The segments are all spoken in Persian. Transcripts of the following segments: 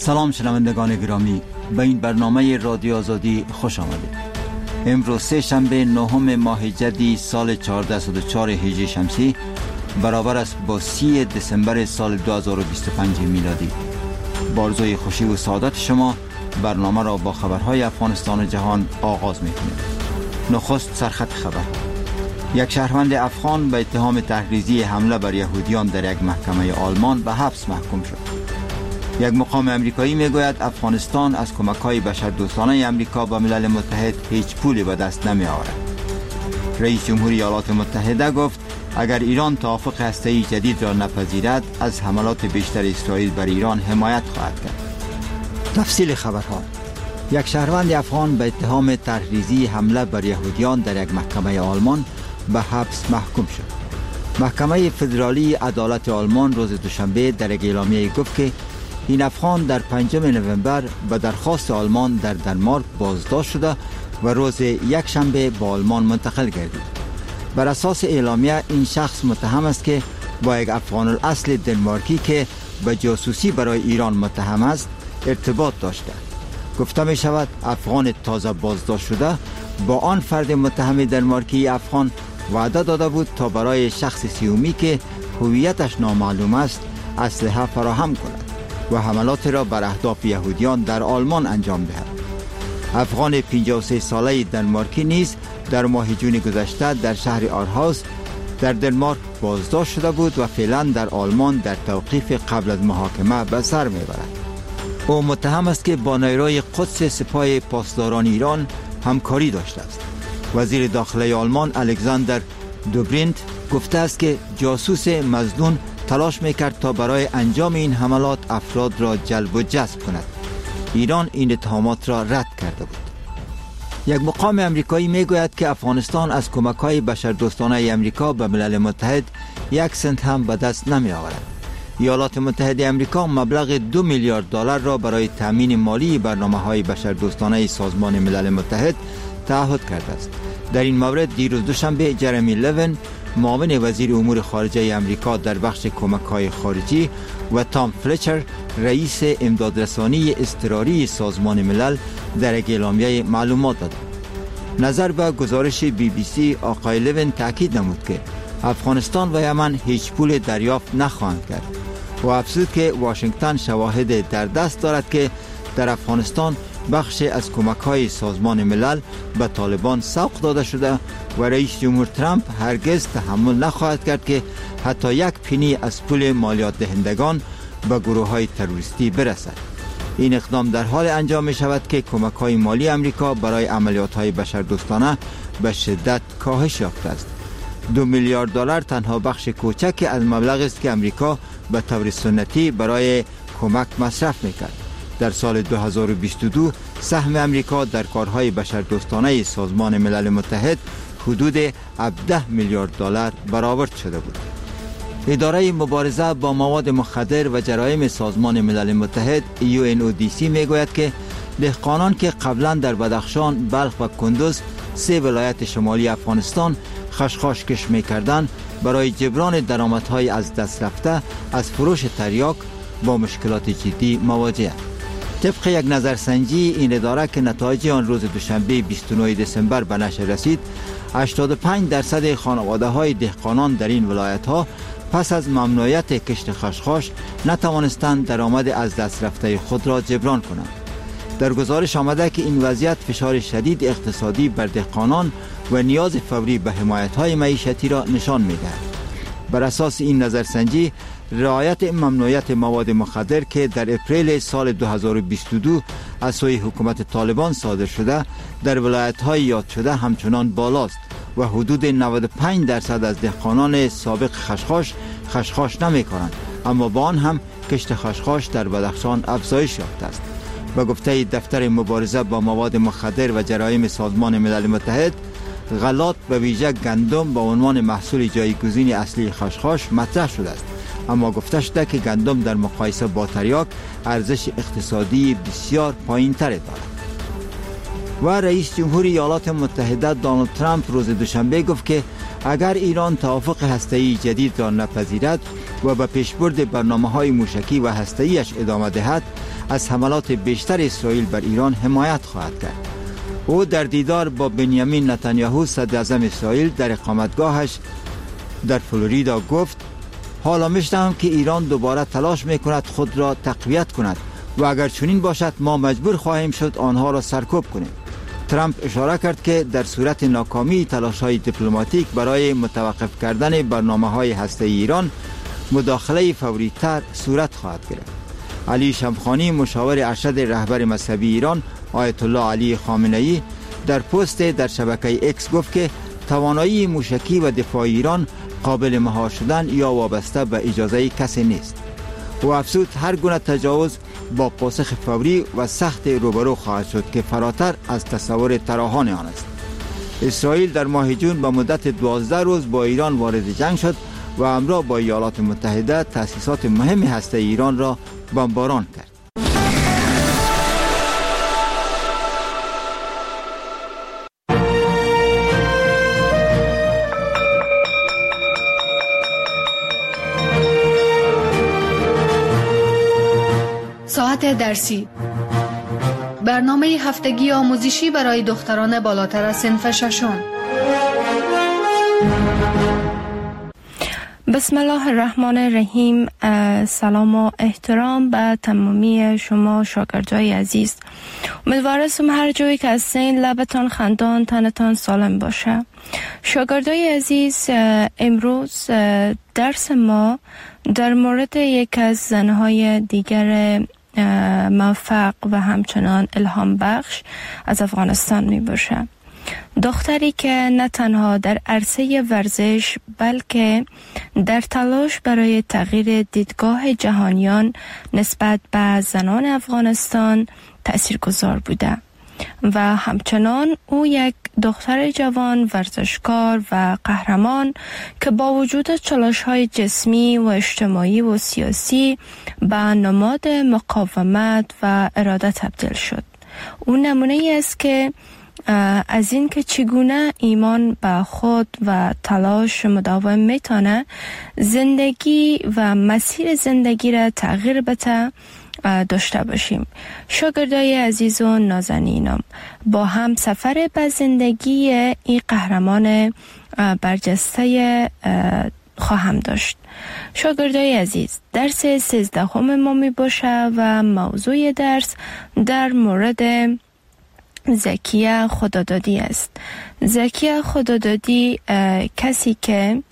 سلام شنوندگان گرامی، به این برنامه رادیو آزادی خوش آمدید. امروز سه شنبه 9 ماه جدی سال 1404 هجری شمسی برابر است با 30 دسامبر سال 2025 میلادی. با آرزوی خوشی و سعادت شما برنامه را با خبرهای افغانستان و جهان آغاز می‌کنیم. نخست سرخط خبر. یک شهروند افغان به اتهام تحریضی حمله بر یهودیان در یک محکمه آلمان به حبس محکوم شد. یک مقام امریکایی میگوید افغانستان از کمک‌های بشردوستانه امریکا به ملل متحد هیچ پولی به دست نمی آورد. رئیس جمهوری ایالات متحده گفت اگر ایران توافق هسته‌ای جدید را نپذیرد از حملات بیشتر اسرائیل بر ایران حمایت خواهد کرد. تفصیل خبرها. یک شهروند افغان به اتهام تحریضی حمله بر یهودیان در یک محکمه آلمان به حبس محکوم شد. محکمه فدرالی عدالت آلمان روز دوشنبه در یک اعلامیه گفت که این افغان در 5 نوامبر به درخواست آلمان در دانمارک بازداشت شده و روز یک شنبه به آلمان منتقل گردید. بر اساس اعلامیه این شخص متهم است که با یک افغان الاصل دنمارکی که به جاسوسی برای ایران متهم است ارتباط داشته. گفته می شود افغان تازه بازداشت شده با آن فرد متهم دنمارکی افغان وعده داده بود تا برای شخص سیومی که هویتش نامعلوم است اسلحه فراهم کند و حملات را بر اهداف یهودیان در آلمان انجام دهد. افغان 53 ساله دنمارکی نیز در ماه جون گذشته در شهر آرهاوس در دنمارک بازداشت شده بود و فعلا در آلمان در توقیف قبل از محاکمه به سر میبرد. او متهم است که با نیروی قدس سپاه پاسداران ایران همکاری داشته است. وزیر داخلی آلمان الکساندر دوبرینت گفته است که جاسوس مظنون تلاش میکرد تا برای انجام این حملات افراد را جلب و جذب کند. ایران این اتهامات را رد کرده بود. یک مقام امریکایی میگوید که افغانستان از کمک‌های بشردوستانه امریکا به ملل متحد 1 سنت هم به دست نمی آورد. ایالات متحده امریکا مبلغ 2 میلیارد دلار را برای تامین مالی برنامه‌های بشردوستانه سازمان ملل متحد تعهد کرده است. در این مورد دیروز دوشنبه جرمی لوین معاون وزیر امور خارجه امریکا در بخش کمک‌های خارجی و تام فلچر رئیس امدادرسانی اضطراری سازمان ملل در یک اعلامیه معلومات داد. نظر به گزارش BBC آقای لوین تاکید نمود که افغانستان و یمن هیچ پول دریافت نخواهند کرد و افزود که واشنگتن شواهد در دست دارد که در افغانستان بخش از کمک‌های سازمان ملل به طالبان سوق داده شده و رئیس جمهور ترامپ هرگز تحمل نخواهد کرد که حتی 1 پنی از پول مالیات دهندگان به گروه‌های تروریستی برسد. این اقدام در حال انجام می شود که کمک‌های مالی امریکا برای عملیات‌های بشردوستانه به شدت کاهش یافته است. 2 میلیارد دلار تنها بخش کوچکی از مبلغی است که امریکا به طور سنتی برای کمک مصرف می‌کرد. در سال 2022 سهم امریکا در کارهای بشردوستانه سازمان ملل متحد حدود 17 میلیارد دلار برآورد شده بود. اداره مبارزه با مواد مخدر و جرایم سازمان ملل متحد UNODC میگوید که دهقانان که قبلا در بدخشان، بلخ و کندوز 3 ولایت شمالی افغانستان خشخاش کش میکردند برای جبران درآمدهای از دست رفته از فروش تریاک با مشکلات جدی مواجه است. طبق یک نظرسنجی این اداره که نتایج آن روز دوشنبه 29 دسامبر به نشر رسید، 85% خانواده‌های دهقانان در این ولایت‌ها پس از ممنوعیت کشت خشخاش نتوانستند درآمد از دست رفته خود را جبران کنند. در گزارش آمده که این وضعیت فشار شدید اقتصادی بر دهقانان و نیاز فوری به حمایت‌های معیشتی را نشان می‌دهد. بر اساس این نظرسنجی رعایت ممنوعیت مواد مخدر که در اپریل سال 2022 از سوی حکومت طالبان صادر شده در ولایت‌های یاد شده همچنان بالاست و حدود 95% از دهقانان سابق خشخاش نمی‌کنند، اما با آن هم کشت خشخاش در بدخشان افزایش یافته است. به گفته دفتر مبارزه با مواد مخدر و جرایم سازمان ملل متحد، غلات به ویژه گندم به عنوان محصول جایگزین اصلی خشخاش مطرح شده است، اما گفته شده که گندم در مقایسه با تریاک ارزش اقتصادی بسیار پایین‌تری دارد. و رئیس جمهوری ایالات متحده دونالد ترامپ روز دوشنبه گفت که اگر ایران توافق هسته‌ای جدید را نپذیرد و به پیشبرد برنامه‌های موشکی و هسته‌ایش ادامه دهد، از حملات بیشتر اسرائیل بر ایران حمایت خواهد کرد. او در دیدار با بنیامین نتانیاهو صدر اعظم اسرائیل در اقامتگاهش در فلوریدا گفت حالا می‌شنوم که ایران دوباره تلاش می‌کند خود را تقویت کند و اگر چنین باشد ما مجبور خواهیم شد آنها را سرکوب کنیم. ترامپ اشاره کرد که در صورت ناکامی تلاش‌های دیپلماتیک برای متوقف کردن برنامه‌های هسته‌ای ایران مداخله فوری‌تر صورت خواهد گرفت. علی شمخانی مشاور ارشد رهبر مذهبی ایران آیت الله علی خامنه‌ای در پست در شبکه اکس گفت که توانایی موشکی و دفاع ایران قابل مهار شدن یا وابسته به اجازه کسی نیست. و افزود هر گونه تجاوز با پاسخ فوری و سخت روبرو خواهد شد که فراتر از تصور طراحان آن است. اسرائیل در ماه جون به مدت 12 روز با ایران وارد جنگ شد و همراه با ایالات متحده تأسیسات مهم هسته‌ای ایران را بمباران کرد. ساعت درسی، برنامه هفتگی آموزشی برای دختران بالاتر از صنف ششم. بسم الله الرحمن الرحیم. سلام و احترام به تمامی شما شاگردای عزیز. امیدوارم هر جایی که هستین لبتان خندان، تنتان سالم باشه. شاگردای عزیز، امروز درس ما در مورد یک از زنهای دیگر موفق و همچنان الهام بخش از افغانستان می باشه. دختری که نه تنها در عرصه ورزش بلکه در تلاش برای تغییر دیدگاه جهانیان نسبت به زنان افغانستان تأثیرگذار بوده و همچنان او یک دختر جوان ورزشکار و قهرمان که با وجود چالش‌های جسمی و اجتماعی و سیاسی به نماد مقاومت و اراده تبدیل شد. او نمونه ای است که از این که چگونه ایمان به خود و تلاش مداوم میتونه زندگی و مسیر زندگی را تغییر بده داشته باشیم. شاگردای عزیز و نازنینم، با هم سفر به زندگی این قهرمان برجسته خواهم داشت. شاگردای عزیز، درس 13 ما می باشه و موضوع درس در مورد زکیه خدادادی است. زکیه خدادادی کسی که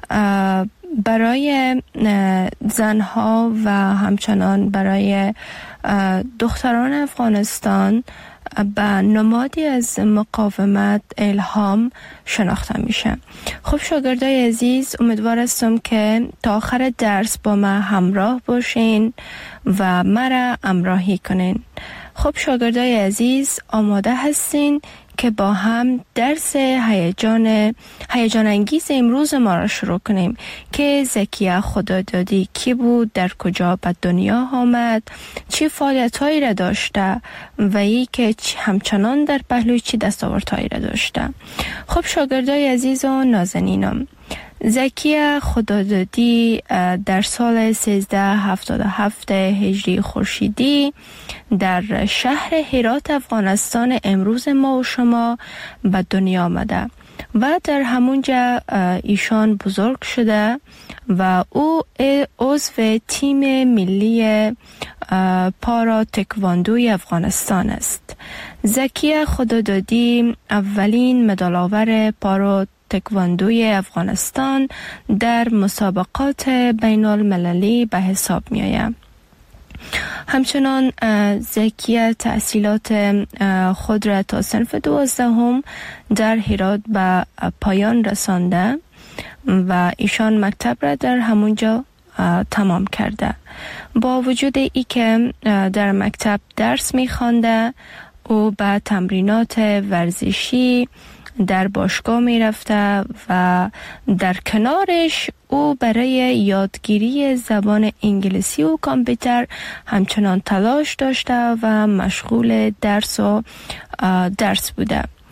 برای زنها و همچنان برای دختران افغانستان به نمادی از مقاومت الهام شناخته میشه. خب شاگردای عزیز، امیدوار هستم که تا آخر درس با ما همراه باشین و مرا همراهی کنین. خب شاگردای عزیز، آماده هستین که با هم درس هیجان انگیز امروز ما را شروع کنیم که زکیه خدادادی کی بود، در کجا به دنیا آمد، چه فعالیت‌هایی را داشته و ای که همچنان در پهلوی چه دستاوردهایی را داشته. خب شاگردای عزیز و نازنینم، زکیه خدادادی در سال 1377 هجری خورشیدی در شهر هرات افغانستان امروز ما و شما به دنیا آمده و در همونجا ایشان بزرگ شده و او عضو تیم ملی پارا تکواندوی افغانستان است. زکیه خدادادی اولین مدال آور پارا تکواندوی افغانستان در مسابقات بین المللی به حساب می آید. همچنان زکیه تحصیلات خود را تا صنف 12 در هرات به پایان رسانده و ایشان مکتب را در همونجا تمام کرده. با وجود ای که در مکتب درس می خوانده، او به تمرینات ورزشی در باشگاه می رفته و در کنارش او برای یادگیری زبان انگلیسی و کامپیوتر همچنان تلاش داشته و مشغول درس بوده.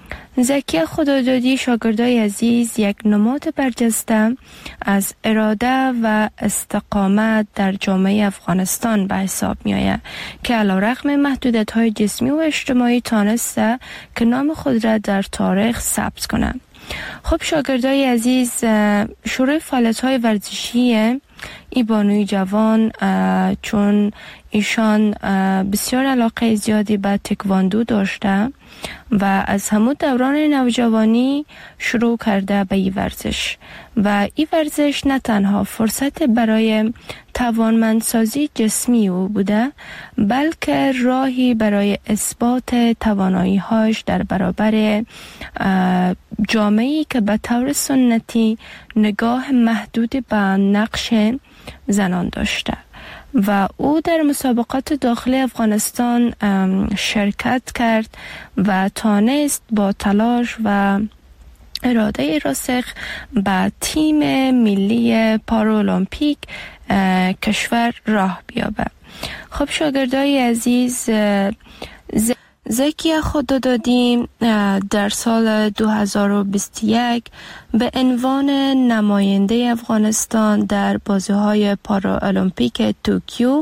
زکی خدادادی شاگردای عزیز یک نماد برجسته از اراده و استقامت در جامعه افغانستان به حساب می آید که علیرغم محدودیت‌های جسمی و اجتماعی تانسته که نام خود را در تاریخ ثبت کنند. خب شاگردای عزیز، شروع فعالیت‌های ورزشی ای بانوی جوان، چون ایشان بسیار علاقه زیادی به تکواندو داشته و از همون دوران نوجوانی شروع کرده به این ورزش و این ورزش نه تنها فرصت برای توانمندسازی جسمی او بوده، بلکه راهی برای اثبات توانایی‌هاش در برابر جامعه‌ای که به طور سنتی نگاه محدود به نقش زنان داشته و او در مسابقات داخلی افغانستان شرکت کرد و تانست با تلاش و اراده راسخ به تیم ملی پارالمپیک کشور راه بیابه. خب شاگردای عزیز، زکی خدادادی در سال 2021 به عنوان نماینده افغانستان در بازی‌های پارالمپیک توکیو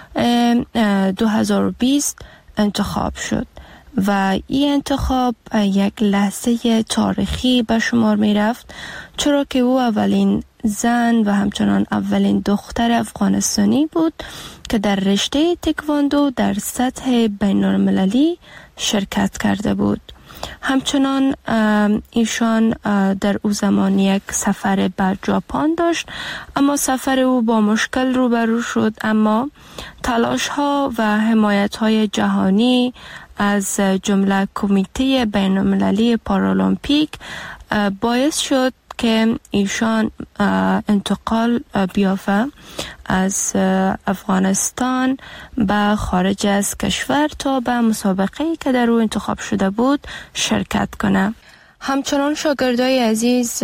2020 انتخاب شد و این انتخاب یک لحظه تاریخی به شمار می رفت، چرا که او اولین زن و همچنان اولین دختر افغانستانی بود که در رشته تکواندو در سطح بین‌المللی شرکت کرده بود. همچنان ایشان در او زمان یک سفر به ژاپن داشت، اما سفر او با مشکل روبرو شد، اما تلاش ها و حمایت های جهانی از جمله کمیته بین‌المللی پارالمپیک باعث شد که ایشان انتقال بیافته از افغانستان به خارج از کشور تا به مسابقه‌ای که در او انتخاب شده بود شرکت کنه. همچنان شاگردای عزیز،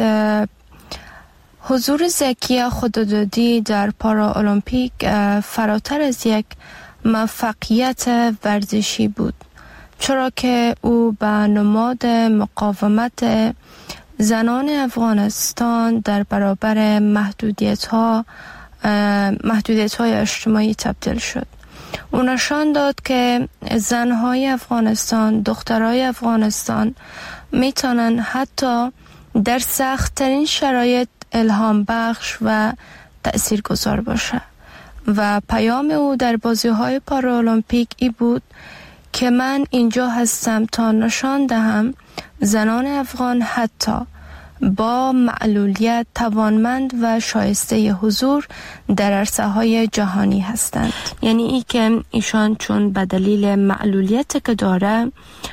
حضور زکی خدادادی در پارالمپیک فراتر از یک موفقیت ورزشی بود، چرا که او به نماد مقاومت زنان افغانستان در برابر محدودیت‌های اجتماعی تبدیل شد. او نشان داد که زن‌های افغانستان، دخترای افغانستان میتونن حتی در سخت‌ترین شرایط الهام بخش و تأثیرگذار باشه و پیام او در بازی‌های پارالمپیک ای بود که من اینجا هستم تا نشان دهم زنان افغان حتی با معلولیت توانمند و شایسته حضور در عرصه‌های جهانی هستند. یعنی ای که ایشان چون به دلیل معلولیت که داره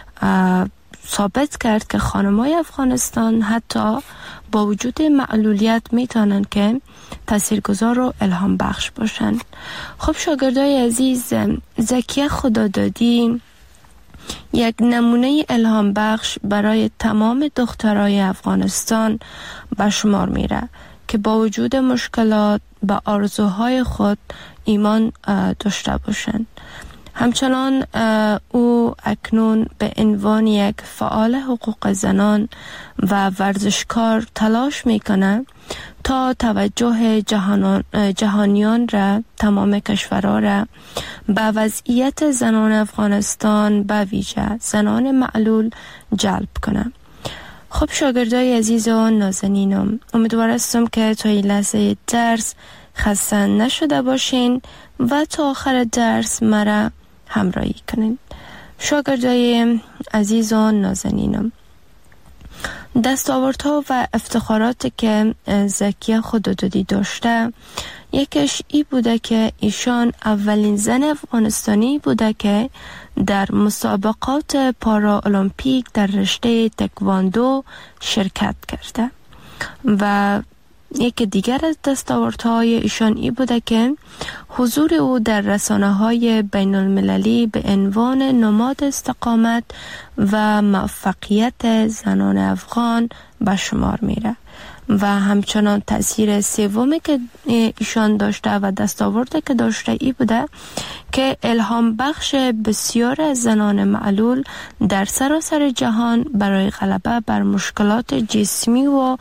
ثابت کرد که خانم‌های افغانستان حتی با وجود معلولیت میتونن که تاثیرگذار و الهام بخش باشن. خب شاگردای عزیز، زکی خدادادی یک نمونه الهام بخش برای تمام دخترای افغانستان به شمار میره که با وجود مشکلات به آرزوهای خود ایمان داشته باشند. همچنان او اکنون به عنوان یک فعال حقوق زنان و ورزشکار تلاش میکنه تا توجه جهانیان را، تمام کشورها را به وضعیت زنان افغانستان به ویژه زنان معلول جلب کنه. خب شاگردای عزیز و نازنینم، امیدوار هستم که تا این لحظه درس خسته نشده باشین و تا آخر درس مرا همراهی کنین. شاگردای عزیز و نازنینم، دستاوردها و افتخاراتی که زکی خدادادی داشته، یکیش ای بوده که ایشان اولین زن افغانستانی بوده که در مسابقات پارالمپیک در رشته تکواندو شرکت کرده و یکی دیگر از دستاوردهای ایشان ای بوده که حضور او در رسانه‌های بین‌المللی به عنوان نماد استقامت و موفقیت زنان افغان به شمار میره و همچنان تأثیر سومی که ایشان داشته و دستاوردی که داشته ای بوده که الهام بخش بسیار از زنان معلول در سراسر جهان برای غلبه بر مشکلات جسمی و